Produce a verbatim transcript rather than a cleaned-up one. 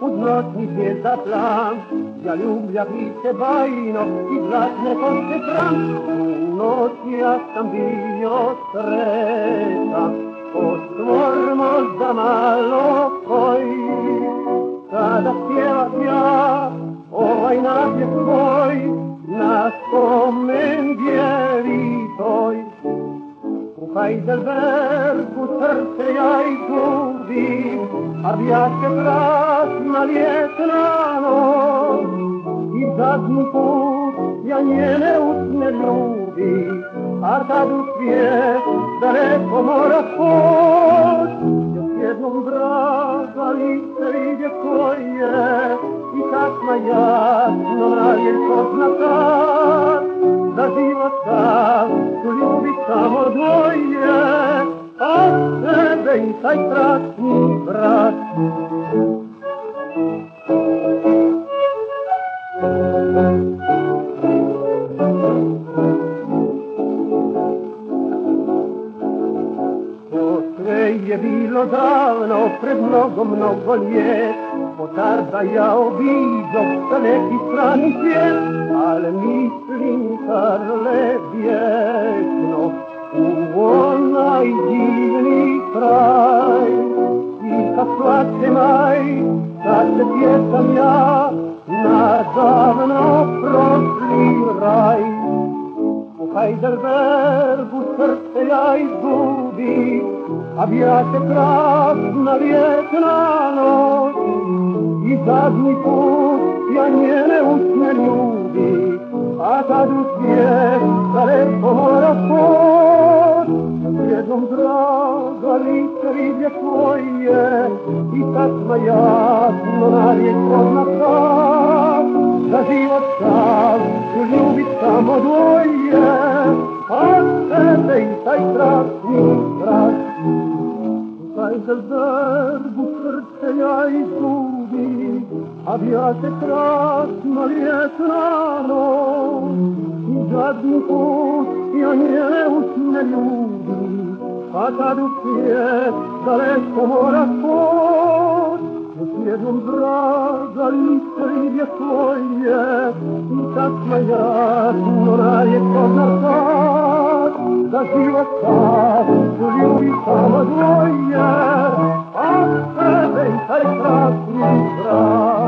uz noćni zvijezda plan. Ja ljubljah i se bajno i zlatne koste tram. U noć ja sam bio sretan, otvor možda malo koji. Kada pjevat ja ovaj napjev tvoj, na spomen djevitoj. U Heidelbergu srce ja izgubim, a bijaše prazna ljetna noć. I zadnji put ja njene usne ljubim, a tad u svijet daleko mora poć. Još jednom draga lice vidje tvoje, i tak na jasno navjer pozna tak, da život sam ću ljubit samo dvoje, a sebe i taj strašni brat. To sve je bilo davno, pred mnogo, mnogo ljet. Potarda ja obiđo za neki strani svijet, ale mislim, Karle, vječno u onaj divni kraj. I kad plače maj, sad se sjećam ja na davno prošli raj. U Heidelbergu srce ja izgubim, a bijaše krasna ljetna noć. I zadnji put ja njene usne ljubim, a kad u svijet daleko mora poć. Još jednom draga lice vidje tvoje, i tak na jasno navijek pozna tak, da život sam ću ljubit samo dvoje, a sebe i taj strašni brat. U Heidelbergu srce ja izgubim, a bijaše krasna ljetna noć. I zadnji put ja njene usne ljubim, a kad u svijet daleko mora poć. Još jednom draga lice vidje tvoje, i tak na jasno navijek pozna tak, da život sam ću ljubit samo dvoje, a sebe i taj strašni brat.